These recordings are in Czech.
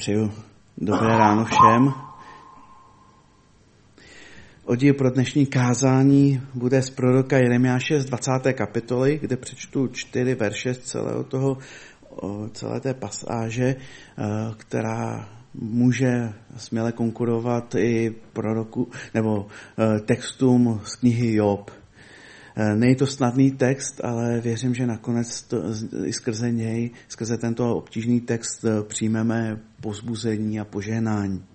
Přeju dobré ráno všem. Oddíl pro dnešní kázání bude z proroka Jeremiáše z 20. kapitoly, kde přečtu 4 verše z celé té pasáže, která může směle konkurovat i proroku nebo textům z knihy Job. Není to snadný text, ale věřím, že nakonec i skrze něj, skrze tento obtížný text přijmeme povzbuzení a požehnání.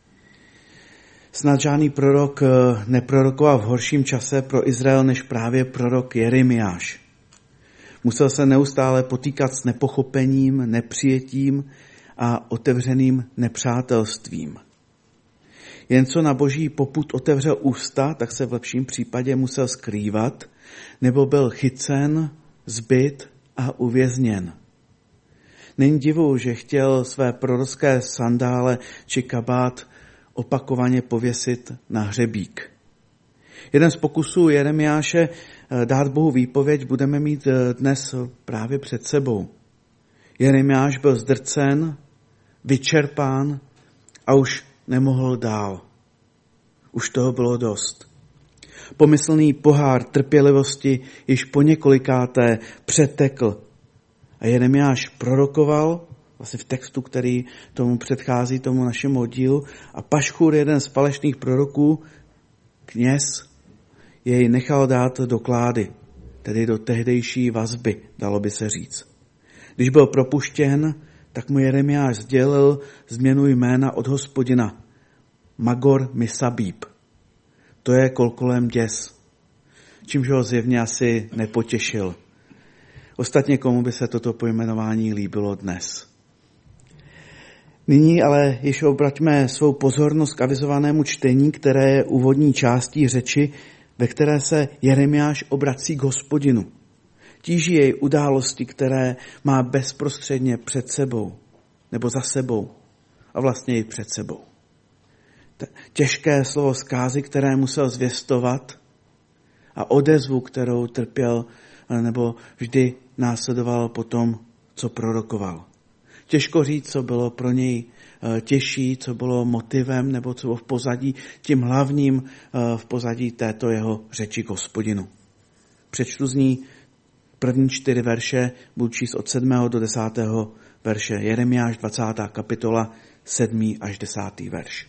Snad žádný prorok neprorokoval v horším čase pro Izrael než právě prorok Jeremiáš. Musel se neustále potýkat s nepochopením, nepřijetím a otevřeným nepřátelstvím. Jen co na boží popud otevřel ústa, tak se v lepším případě musel skrývat, nebo byl chycen, zbyt a uvězněn. Není divu, že chtěl své prorocké sandále či kabát opakovaně pověsit na hřebík. Jeden z pokusů Jeremiáše dát Bohu výpověď budeme mít dnes právě před sebou. Jeremiáš byl zdrcen, vyčerpán a už nemohl dál. Už toho bylo dost. Pomyslný pohár trpělivosti již po několikáté přetekl. A Jeremiáš prorokoval, vlastně v textu, který tomu předchází, tomu našemu oddílu, a Pašchur, jeden z falešných proroků, kněz, jej nechal dát do klády, tedy do tehdejší vazby, dalo by se říct. Když byl propuštěn, tak mu Jeremiáš sdělil změnu jména od Hospodina. Magor Misabib. To je kolkolem děs, čímž ho zjevně asi nepotěšil. Ostatně komu by se toto pojmenování líbilo dnes. Nyní ale již obraťme svou pozornost k avizovanému čtení, které je úvodní částí řeči, ve které se Jeremiáš obrací k Hospodinu. Tíží jej události, které má bezprostředně před sebou, nebo za sebou, a vlastně i před sebou. Těžké slovo zkázy, které musel zvěstovat, a odezvu, kterou trpěl, nebo vždy následoval po tom, co prorokoval. Těžko říct, co bylo pro něj těžší, co bylo motivem, nebo co bylo v pozadí, tím hlavním v pozadí této jeho řeči k Hospodinu. Přečtu z ní první 4 verše, budu číst od 7. do 10. verše. Jeremiáš 20. kapitola, 7. až 10. verš.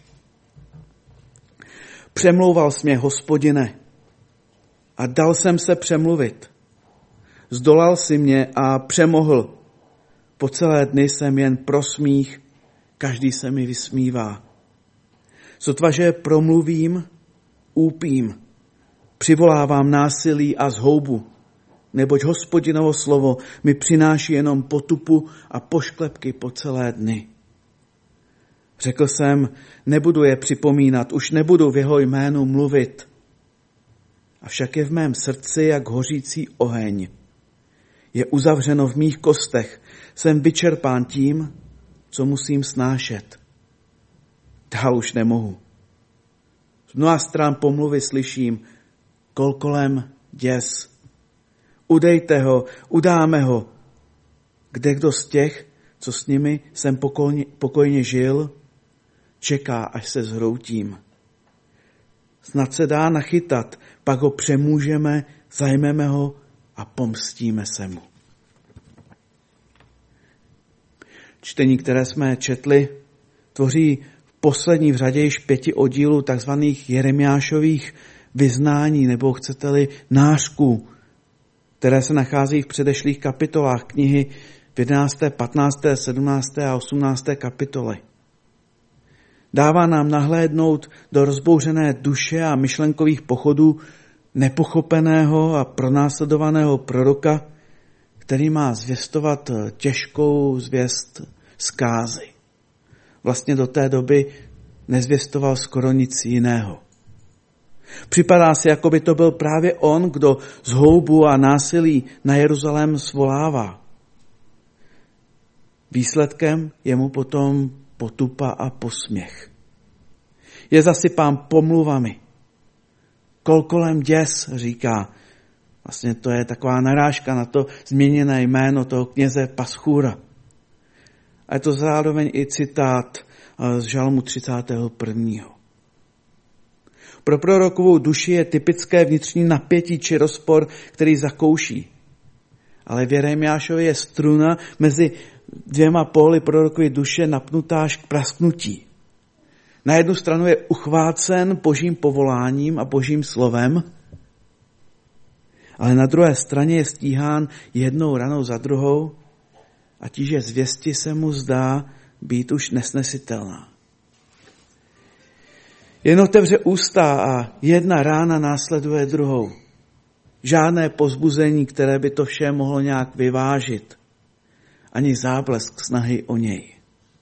Přemlouval jsi mě, Hospodine, a dal jsem se přemluvit. Zdolal si mě a přemohl. Po celé dny jsem jen pro smích, každý se mi vysmívá. Sotva, že promluvím, úpím, přivolávám násilí a zhoubu, neboť Hospodinovo slovo mi přináší jenom potupu a pošklepky po celé dny. Řekl jsem, nebudu je připomínat, už nebudu v jeho jménu mluvit. Avšak je v mém srdci jak hořící oheň. Je uzavřeno v mých kostech, jsem vyčerpán tím, co musím snášet. Dál už nemohu. Z mnoha stran pomluvy slyším, kolkolem děs. Udejte ho, udáme ho. Kde kdo z těch, co s nimi jsem pokojně žil, čeká, až se zhroutím. Snad se dá nachytat, pak ho přemůžeme, zajmeme ho a pomstíme se mu. Čtení, které jsme četli, tvoří poslední v řadě již 5 oddílů takzvaných Jeremiášových vyznání, nebo chcete-li nářků, které se nachází v předešlých kapitolách knihy v 11., 15., 17. a 18. kapitole. Dává nám nahlédnout do rozbouřené duše a myšlenkových pochodů nepochopeného a pronásledovaného proroka, který má zvěstovat těžkou zvěst zkázy. Vlastně do té doby nezvěstoval skoro nic jiného. Připadá si, jako by to byl právě on, kdo zhoubu a násilí na Jeruzalém svolává. Výsledkem je mu potom potupa a posměch. Je zasypán pomluvami. Kolkolem děs, říká. Vlastně to je taková narážka na to změněné jméno toho kněze Paschura. A je to zároveň i citát z Žalmu 31. Pro prorokovou duši je typické vnitřní napětí či rozpor, který zakouší. Ale v Jeremiášově je struna mezi dvěma póly prorokovy duše napnutá až k prasknutí. Na jednu stranu je uchvácen božím povoláním a božím slovem, ale na druhé straně je stíhán jednou ranou za druhou a tíže zvěsti se mu zdá být už nesnesitelná. Jen otevře ústa a jedna rána následuje druhou. Žádné povzbuzení, které by to vše mohlo nějak vyvážit. Ani záblesk snahy o něj.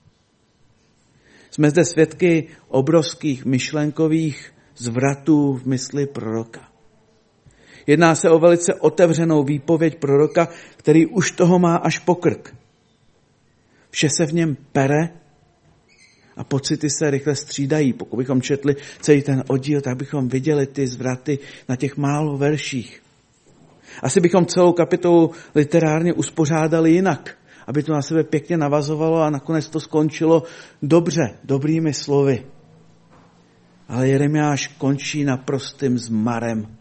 Jsme zde svědky obrovských myšlenkových zvratů v mysli proroka. Jedná se o velice otevřenou výpověď proroka, který už toho má až po krk. Vše se v něm pere a pocity se rychle střídají. Pokud bychom četli celý ten oddíl, tak bychom viděli ty zvraty na těch málo verších. Asi bychom celou kapitolu literárně uspořádali jinak, aby to na sebe pěkně navazovalo a nakonec to skončilo dobře, dobrými slovy. Ale Jeremiáš končí naprostým zmarem.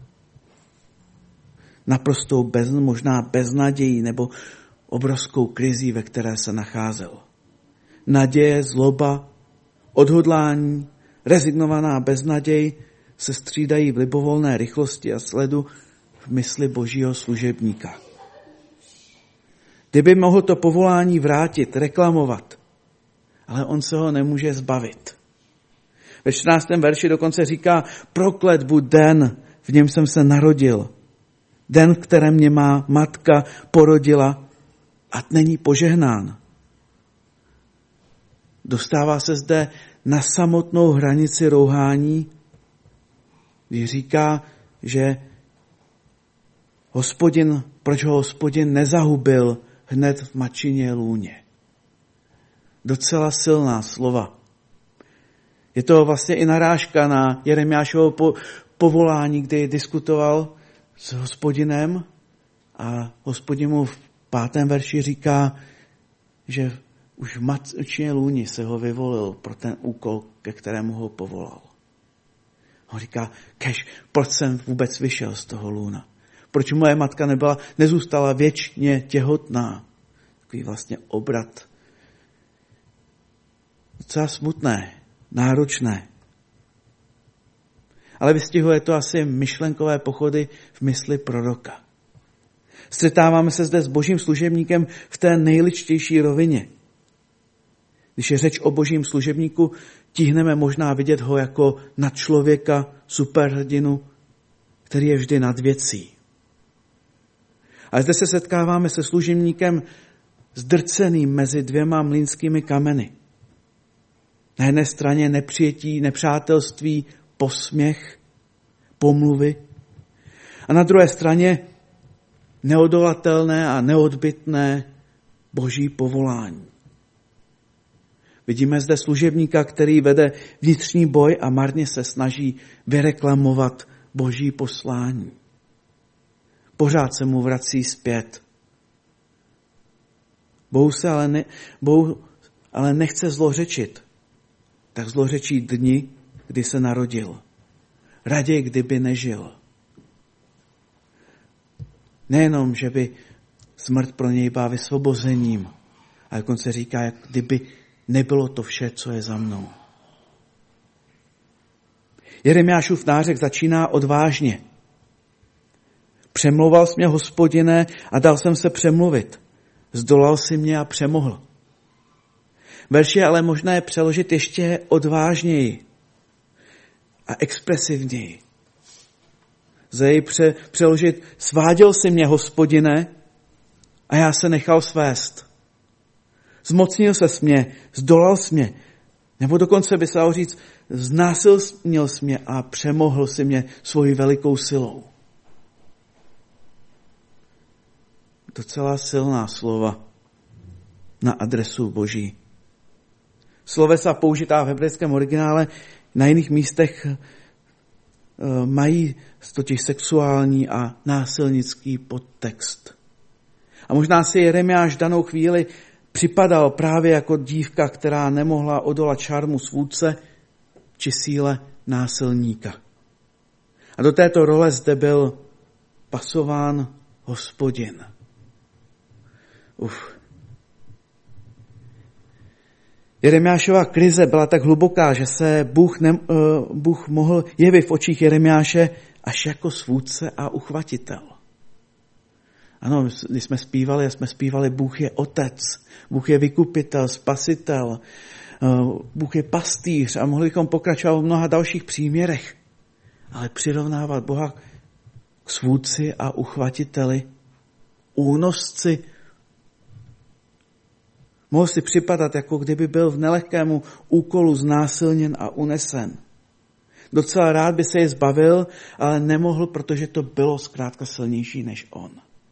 Naprostou možná beznadějí nebo obrovskou krizí, ve které se nacházel. Naděje, zloba, odhodlání, rezignovaná beznaděj se střídají v libovolné rychlosti a sledu v mysli božího služebníka. Kdyby mohl to povolání vrátit, reklamovat, ale on se ho nemůže zbavit. Ve 14. verši dokonce říká, proklet buď den, v něm jsem se narodil. Den, v kterém mě má matka porodila a není požehnán. Dostává se zde na samotnou hranici rouhání, když říká, že proč ho Hospodin nezahubil hned v matčině lůně. Docela silná slova. Je to vlastně i narážka na Jeremiášovo povolání, kdy diskutoval s Hospodinem a Hospodin mu v 5. verši říká, že už v matčině lůni se ho vyvolil pro ten úkol, ke kterému ho povolal. On říká, proč jsem vůbec vyšel z toho lůna? Proč moje matka nezůstala věčně těhotná? Takový vlastně obrat. Docela smutné, náročné. Ale vystihuje to asi myšlenkové pochody v mysli proroka. Střetáváme se zde s božím služebníkem v té nejličtější rovině. Když je řeč o božím služebníku, tíhneme možná vidět ho jako nadčlověka, superhrdinu, který je vždy nad věcí. A zde se setkáváme se služebníkem zdrceným mezi dvěma mlýnskými kameny. Na jedné straně nepřijetí, nepřátelství, posměch, pomluvy. A na druhé straně neodolatelné a neodbytné boží povolání. Vidíme zde služebníka, který vede vnitřní boj a marně se snaží vyreklamovat boží poslání. Pořád se mu vrací zpět. Bohu ale nechce zlořečit. Tak zlořečí dni, kdy se narodil. Raději, kdyby nežil. Nejenom, že by smrt pro něj byla vysvobozením, ale dokonce říká, jak kdyby nebylo to vše, co je za mnou. Jeremiášův nářek začíná odvážně. Přemlouval jsi mě, Hospodine, a dal jsem se přemluvit. Zdolal si mě a přemohl. Verš je ale možné přeložit ještě odvážněji a expresivněji. Lze ji přeložit, sváděl si mě, Hospodine, a já se nechal svést. Zmocnil ses mě, zdolal jsi mě, nebo dokonce by se dalo říct, znásilnil jsi mě a přemohl si mě svojí velikou silou. Docela silná slova na adresu Boží. Slovesa použitá v hebrejském originále na jiných místech mají totiž sexuální a násilnický podtext. A možná si Jeremiáš danou chvíli připadal právě jako dívka, která nemohla odolat šarmu svůdce či síle násilníka. A do této role zde byl pasován Hospodin. Jeremiášova krize byla tak hluboká, že se Bůh mohl jevit v očích Jeremiáše až jako svůdce a uchvatitel. Ano, když jsme zpívali, Bůh je otec, Bůh je vykupitel, spasitel, Bůh je pastýř a mohli bychom pokračovat v mnoha dalších příměrech. Ale přirovnávat Boha k svůdci a uchvatiteli, únosci, mohl si připadat, jako kdyby byl v nelehkému úkolu znásilněn a unesen. Docela rád by se je zbavil, ale nemohl, protože to bylo zkrátka silnější než on.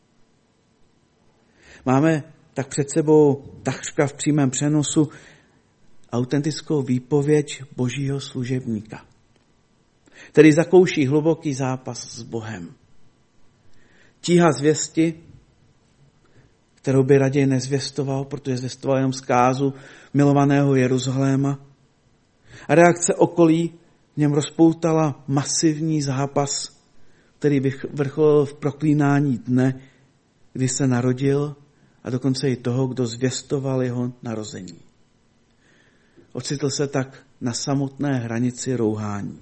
Máme tak před sebou takřka v přímém přenosu autentickou výpověď Božího služebníka, který zakouší hluboký zápas s Bohem. Tíha zvěsti, kterou by raději nezvěstoval, protože zvěstoval jenom zkázu milovaného Jeruzaléma. A reakce okolí v něm rozpoutala masivní zápas, který vrcholil v proklínání dne, kdy se narodil, a dokonce i toho, kdo zvěstoval jeho narození. Ocitl se tak na samotné hranici rouhání.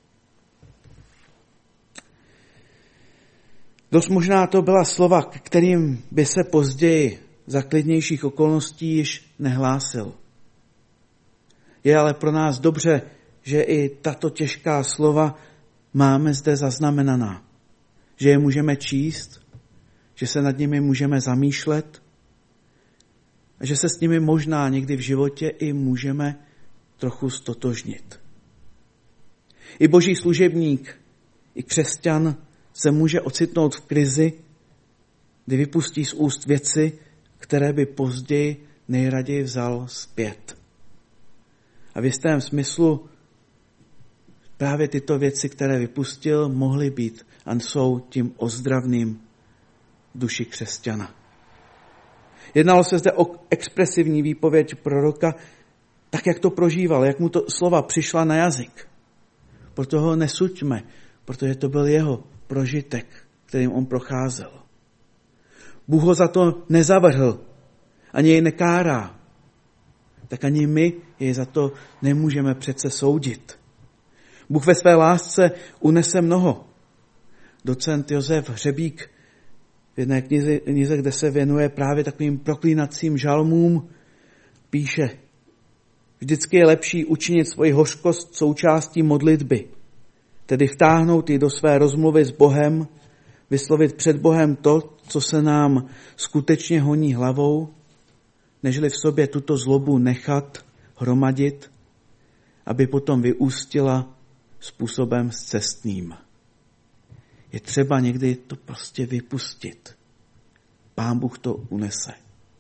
Dost možná to byla slova, k kterým by se později za klidnějších okolností již nehlásil. Je ale pro nás dobře, že i tato těžká slova máme zde zaznamenaná, že je můžeme číst, že se nad nimi můžeme zamýšlet a že se s nimi možná někdy v životě i můžeme trochu stotožnit. I Boží služebník, i křesťan se může ocitnout v krizi, kdy vypustí z úst věci, které by později nejraději vzal zpět. A v jistém smyslu právě tyto věci, které vypustil, mohly být a jsou tím ozdravným duši křesťana. Jednalo se zde o expresivní výpověď proroka, tak jak to prožíval, jak mu to slova přišla na jazyk. Proto ho nesuďme, protože to byl jeho prožitek, kterým on procházel. Bůh ho za to nezavrhl, ani jej nekárá. Tak ani my jej za to nemůžeme přece soudit. Bůh ve své lásce unese mnoho. Docent Josef Hřebík v jedné knize, kde se věnuje právě takovým proklínacím žalmům, píše: vždycky je lepší učinit svoji hořkost součástí modlitby, tedy vtáhnout ji do své rozmluvy s Bohem, vyslovit před Bohem to, co se nám skutečně honí hlavou, nežli v sobě tuto zlobu nechat hromadit, aby potom vyústila způsobem scestným. Je třeba někdy to prostě vypustit. Pán Bůh to unese.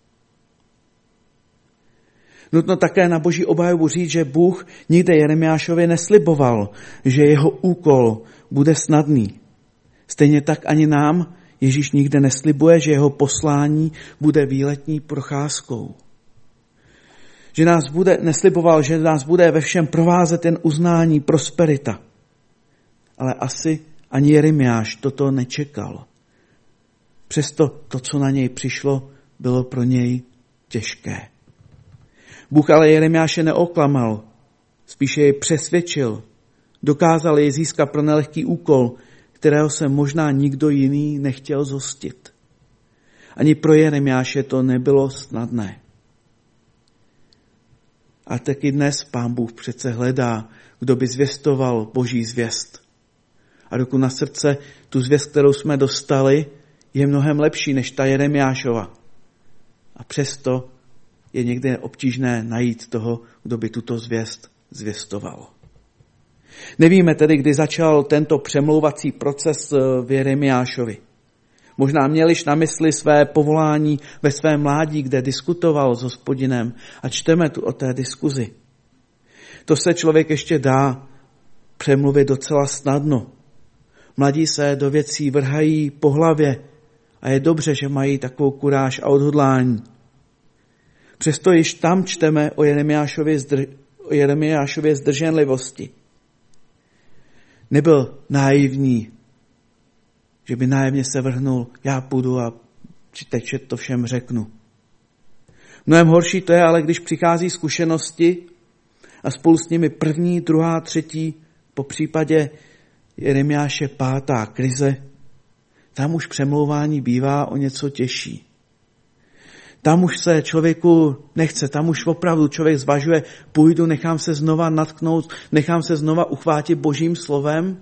Nutno také na Boží obhajobu říct, že Bůh nikde Jeremiášovi nesliboval, že jeho úkol bude snadný. Stejně tak ani nám Ježíš nikde neslibuje, že jeho poslání bude výletní procházkou. Nesliboval, že nás bude ve všem provázet jen uznání, prosperita. Ale asi ani Jeremiáš toto nečekal. Přesto to, co na něj přišlo, bylo pro něj těžké. Bůh ale Jeremiáše neoklamal, spíše jej přesvědčil. Dokázal jej získat pro nelehký úkol, kterého se možná nikdo jiný nechtěl zhostit. Ani pro Jeremiáše to nebylo snadné. A taky dnes Pán Bůh přece hledá, kdo by zvěstoval Boží zvěst. A dokud na srdce tu zvěst, kterou jsme dostali, je mnohem lepší než ta Jeremiášova. A přesto je někde obtížné najít toho, kdo by tuto zvěst zvěstoval. Nevíme tedy, kdy začal tento přemlouvací proces v Jeremiášovi. Možná měliš na mysli své povolání ve svém mládí, kde diskutoval s Hospodinem, a čteme tu o té diskuzi. To se člověk ještě dá přemluvit docela snadno. Mladí se do věcí vrhají po hlavě a je dobře, že mají takovou kuráž a odhodlání. Přesto již tam čteme o Jeremiášově zdrženlivosti. Nebyl naivní, že by naivně se vrhnul, já půjdu a teď to všem řeknu. Mnohem horší to je, ale když přichází zkušenosti a spolu s nimi první, druhá, třetí, po případě Jeremiáše pátá krize, tam už přemlouvání bývá o něco těžší. Tam už se člověku nechce, tam už opravdu člověk zvažuje, půjdu, nechám se znova natknout, nechám se znova uchvátit Božím slovem.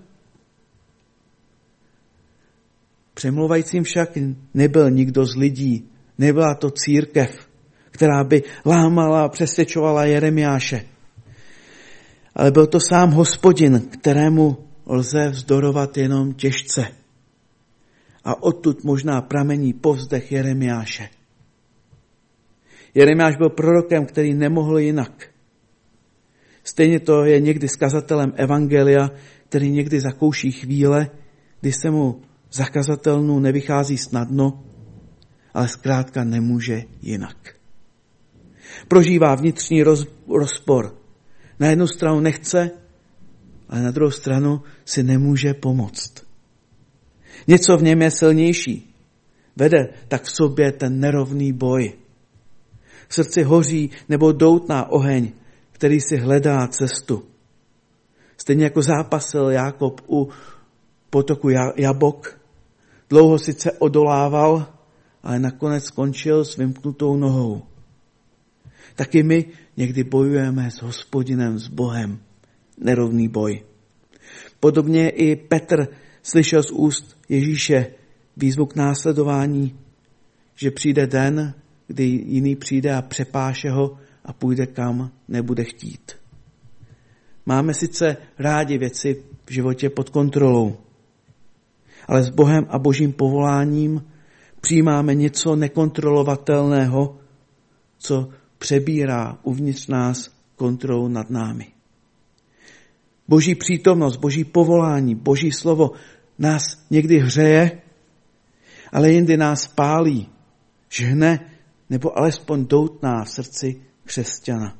Přemlouvajícím však nebyl nikdo z lidí, nebyla to církev, která by lámala a přesvědčovala Jeremiáše. Ale byl to sám Hospodin, kterému lze vzdorovat jenom těžce. A odtud možná pramení povzdech Jeremiáše. Jeremiáš byl prorokem, který nemohl jinak. Stejně to je někdy s kazatelem evangelia, který někdy zakouší chvíle, kdy se mu za kazatelnu nevychází snadno, ale zkrátka nemůže jinak. Prožívá vnitřní rozpor. Na jednu stranu nechce, ale na druhou stranu si nemůže pomoct. Něco v něm je silnější. Vede tak v sobě ten nerovný boj. V srdci hoří nebo doutná oheň, který si hledá cestu. Stejně jako zápasil Jákob u potoku Jabok, dlouho sice odolával, ale nakonec skončil s vymknutou nohou. Taky my někdy bojujeme s Hospodinem, s Bohem. Nerovný boj. Podobně i Petr slyšel z úst Ježíše výzvu k následování, že přijde den, kdy jiný přijde a přepáše ho a půjde kam nebude chtít. Máme sice rádi věci v životě pod kontrolou, ale s Bohem a Božím povoláním přijímáme něco nekontrolovatelného, co přebírá uvnitř nás kontrolu nad námi. Boží přítomnost, Boží povolání, Boží slovo nás někdy hřeje, ale jindy nás pálí, žhne nebo alespoň doutná v srdci křesťana.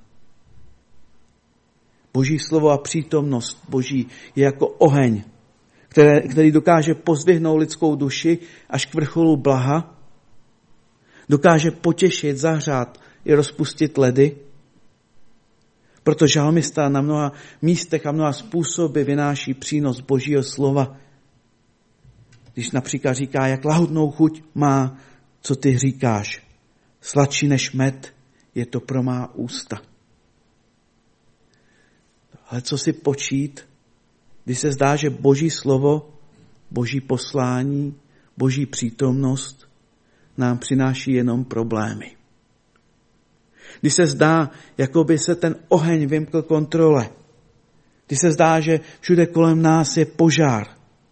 Boží slovo a přítomnost Boží je jako oheň, který dokáže pozdvihnout lidskou duši až k vrcholu blaha, dokáže potěšit, zahřát i rozpustit ledy. Proto žalmista na mnoha místech a mnoha způsoby vynáší přínos Božího slova. Když například říká, jak lahudnou chuť má, co ty říkáš. Sladší než med je to pro má ústa. Ale co si počít, když se zdá, že Boží slovo, Boží poslání, Boží přítomnost nám přináší jenom problémy. Když se zdá, jako by se ten oheň vymkl kontrole. Když se zdá, že všude kolem nás je požár.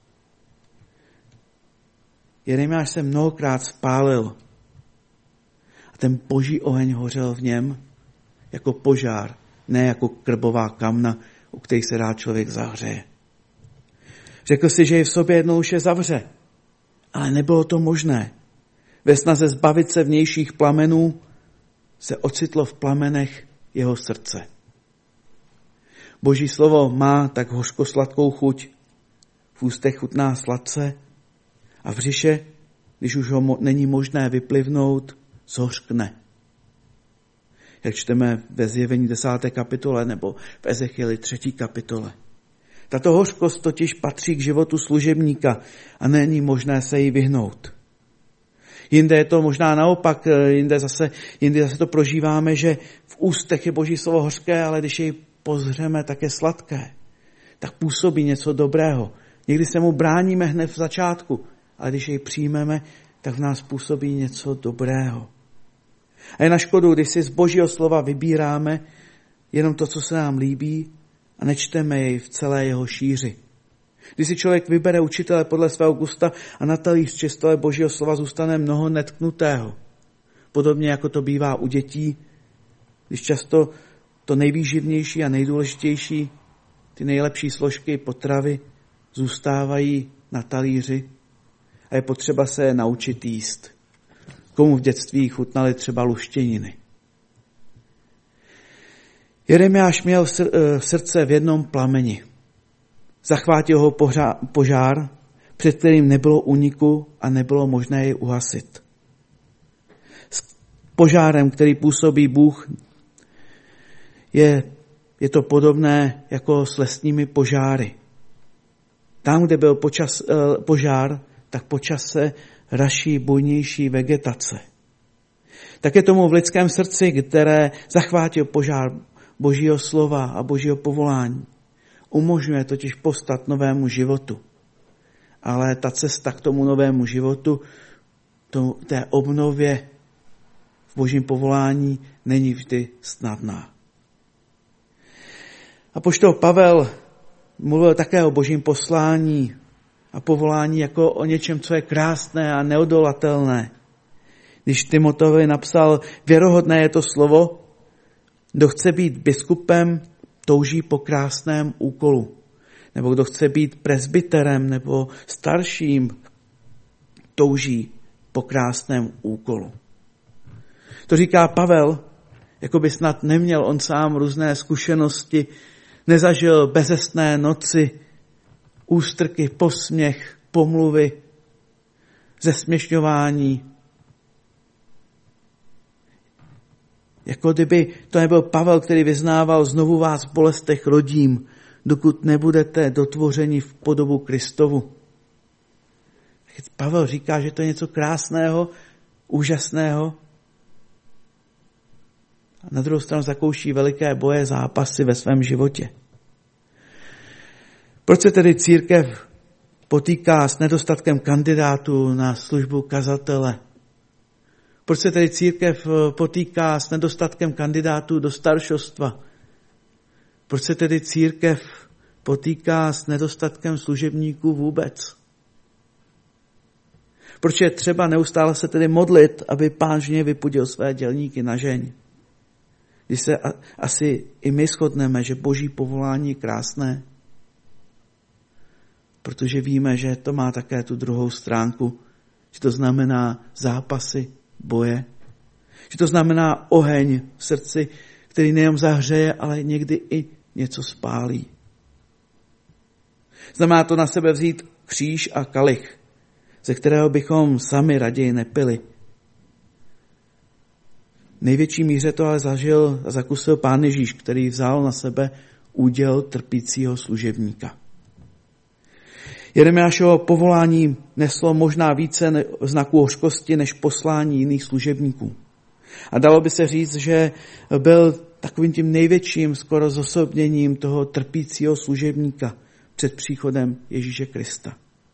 Jeremiáš se mnohokrát spálil a ten Boží oheň hořel v něm jako požár, ne jako krbová kamna, u kterých se rád člověk zahřeje. Řekl si, že je v sobě jednoduše zavře, ale nebylo to možné. Ve snaze zbavit se vnějších plamenů se ocitlo v plamenech jeho srdce. Boží slovo má tak hořkosladkou chuť, v ústech chutná sladce a v břiše, když už ho není možné vyplivnout, zhořkne. Jak čteme ve Zjevení 10. kapitole nebo v Ezechieli 3. kapitole. Tato hořkost totiž patří k životu služebníka a není možné se jí vyhnout. Jinde je to možná naopak, jinde zase to prožíváme, že v ústech je Boží slovo hořké, ale když jej pozřeme, tak je sladké. Tak působí něco dobrého. Někdy se mu bráníme hned v začátku, ale když jej přijmeme, tak v nás působí něco dobrého. A je na škodu, když si z Božího slova vybíráme jenom to, co se nám líbí a nečteme jej v celé jeho šíři. Když si člověk vybere učitele podle svého gusta a na talíř čistého Božího slova zůstane mnoho netknutého. Podobně jako to bývá u dětí, když často to nejvýživnější a nejdůležitější, ty nejlepší složky potravy zůstávají na talíři a je potřeba se je naučit jíst. Komu v dětství chutnaly třeba luštěniny. Jeremiáš měl srdce v jednom plameni. Zachvátil ho požár, před kterým nebylo úniku a nebylo možné jej uhasit. S požárem, který působí Bůh, je to podobné jako s lesními požáry. Tam, kde byl požár, tak po čase raší bujnější vegetace. Tak je tomu v lidském srdci, které zachvátil požár Božího slova a Božího povolání. Umožňuje totiž povstat novému životu. Ale ta cesta k tomu novému životu, té obnově v Božím povolání není vždy snadná. Apoštol Pavel mluvil také o Božím poslání a povolání jako o něčem, co je krásné a neodolatelné. Když Timoteovi napsal, věrohodné je to slovo, kdo chce být biskupem, touží po krásném úkolu. Nebo kdo chce být presbyterem nebo starším, touží po krásném úkolu. To říká Pavel, jako by snad neměl on sám různé zkušenosti, nezažil bezesné noci, ústrky, posměch, pomluvy, zesměšňování. Jako kdyby to nebyl Pavel, který vyznával, znovu vás v bolestech rodím, dokud nebudete dotvořeni v podobu Kristovu. Pavel říká, že to je něco krásného, úžasného. A na druhou stranu zakouší veliké boje, zápasy ve svém životě. Proč se tedy církev potýká s nedostatkem kandidátů na službu kazatele? Proč se tedy církev potýká s nedostatkem kandidátů do staršostva? Proč se tedy církev potýká s nedostatkem služebníků vůbec? Proč je třeba neustále se tedy modlit, aby Pán žně vypudil své dělníky na žeň? Když se asi i my shodneme, že Boží povolání je krásné, protože víme, že to má také tu druhou stránku, že to znamená zápasy, boje, že to znamená oheň v srdci, který nejen zahřeje, ale někdy i něco spálí. Znamená to na sebe vzít kříž a kalich, ze kterého bychom sami raději nepili. V největší míře to ale zažil a zakusil Pán Ježíš, který vzal na sebe úděl trpícího služebníka. Jeremiášovo povolání neslo možná více znaků hořkosti než poslání jiných služebníků. A dalo by se říct, že byl takovým tím největším skoro zosobněním toho trpícího služebníka před příchodem Ježíše Krista.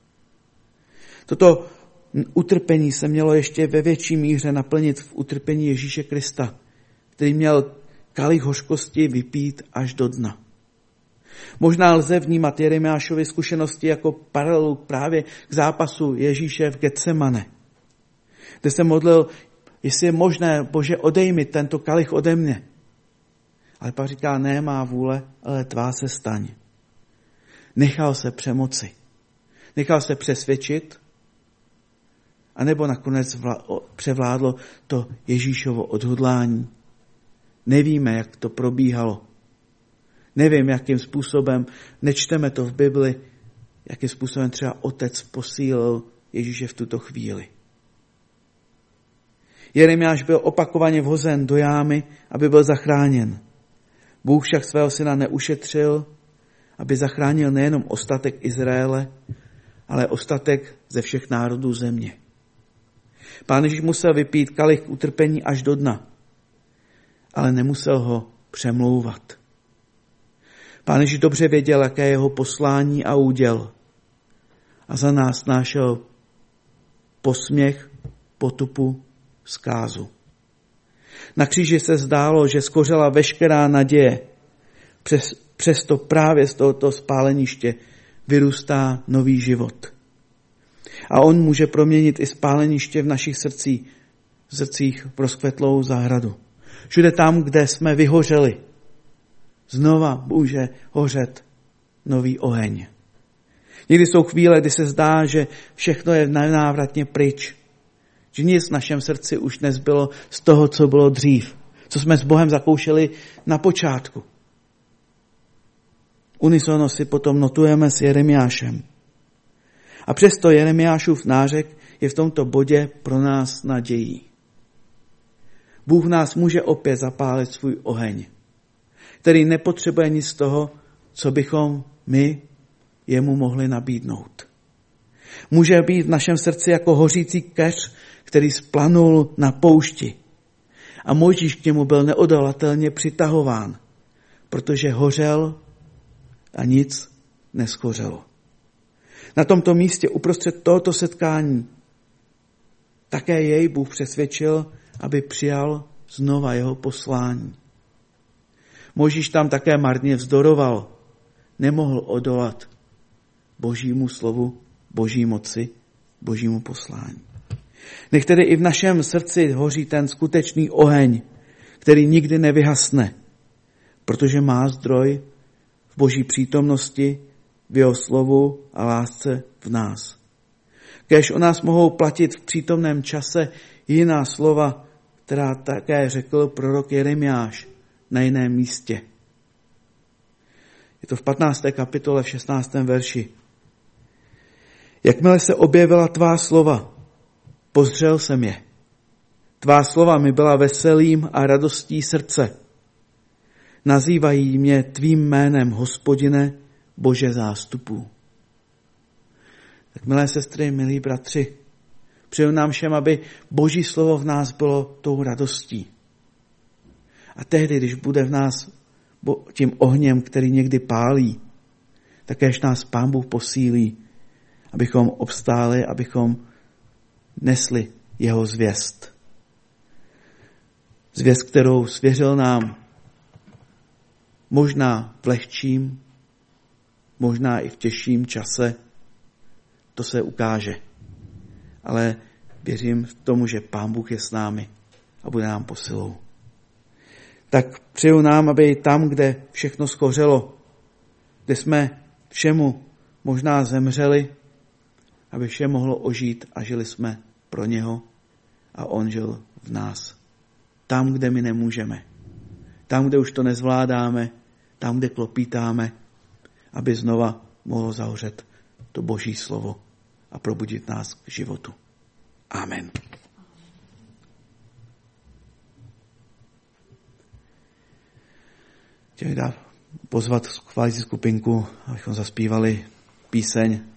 Toto utrpení se mělo ještě ve větší míře naplnit v utrpení Ježíše Krista, který měl kalich hořkosti vypít až do dna. Možná lze vnímat Jeremiášovy zkušenosti jako paralelu právě k zápasu Ježíše v Getsemane, kde se modlil, jestli je možné, Bože, odej mi tento kalich ode mě. Ale pak říká, ne má vůle, ale tvá se staň. Nechal se přemoci. Nechal se přesvědčit, anebo nakonec převládlo to Ježíšovo odhodlání. Nevíme, jak to probíhalo. Nevím, jakým způsobem, nečteme to v Bibli, jakým způsobem třeba otec posílil Ježíše v tuto chvíli. Jeremiáš byl opakovaně vhozen do jámy, aby byl zachráněn. Bůh však svého syna neušetřil, aby zachránil nejenom ostatek Izraele, ale ostatek ze všech národů země. Pán Ježíš musel vypít kalich utrpení až do dna, ale nemusel ho přemlouvat. Pán Ježíš dobře věděl, jaké je jeho poslání a úděl. A za nás snášel posměch, potupu, zkázu. Na kříži se zdálo, že skořela veškerá naděje. Přesto právě z tohoto spáleniště vyrůstá nový život. A on může proměnit i spáleniště v našich srdcích v rozkvetlou zahradu. Všude tam, kde jsme vyhořeli, znova může hořet nový oheň. Někdy jsou chvíle, kdy se zdá, že všechno je nenávratně pryč. Že nic v našem srdci už nezbylo z toho, co bylo dřív. co jsme s Bohem zakoušeli na počátku. Unisono si potom notujeme s Jeremiášem. A přesto Jeremiášův nářek je v tomto bodě pro nás nadějí. Bůh nás může opět zapálit svůj oheň, který nepotřebuje nic z toho, co bychom my jemu mohli nabídnout. Může být v našem srdci jako hořící keř, který splanul na poušti. A Mojžíš k němu byl neodolatelně přitahován, protože hořel a nic neschořelo. Na tomto místě uprostřed tohoto setkání také jej Bůh přesvědčil, aby přijal znova jeho poslání. Mojžíš tam také marně vzdoroval, nemohl odolat Božímu slovu, Boží moci, Božímu poslání. Nech tedy i v našem srdci hoří ten skutečný oheň, který nikdy nevyhasne, protože má zdroj v Boží přítomnosti, v jeho slovu a lásce v nás. Kéž o nás mohou platit v přítomném čase jiná slova, která také řekl prorok Jeremiáš na jiném místě. Je to v 15. kapitole v 16. verši. Jakmile se objevila tvá slova, pozřel jsem je. Tvá slova mi byla veselím a radostí srdce. Nazývají mě tvým jménem, Hospodine, Bože zástupů. Tak milé sestry, milí bratři, přeju nám všem, aby Boží slovo v nás bylo tou radostí. A tehdy, když bude v nás tím ohněm, který někdy pálí, takéž nás Pán Bůh posílí, abychom obstáli, abychom nesli jeho zvěst. Zvěst, kterou svěřil nám možná v lehčím, možná i v těžším čase, to se ukáže. Ale věřím v tomu, že Pán Bůh je s námi a bude nám posilou. Tak přeju nám, aby tam, kde všechno schořelo, kde jsme všemu možná zemřeli, aby vše mohlo ožít a žili jsme pro něho a on žil v nás. Tam, kde my nemůžeme. Tam, kde už to nezvládáme, tam, kde klopítáme, aby znova mohlo zahořet to Boží slovo a probudit nás k životu. Amen. Chtěl bych pozvat chválící skupinku, abychom zaspívali píseň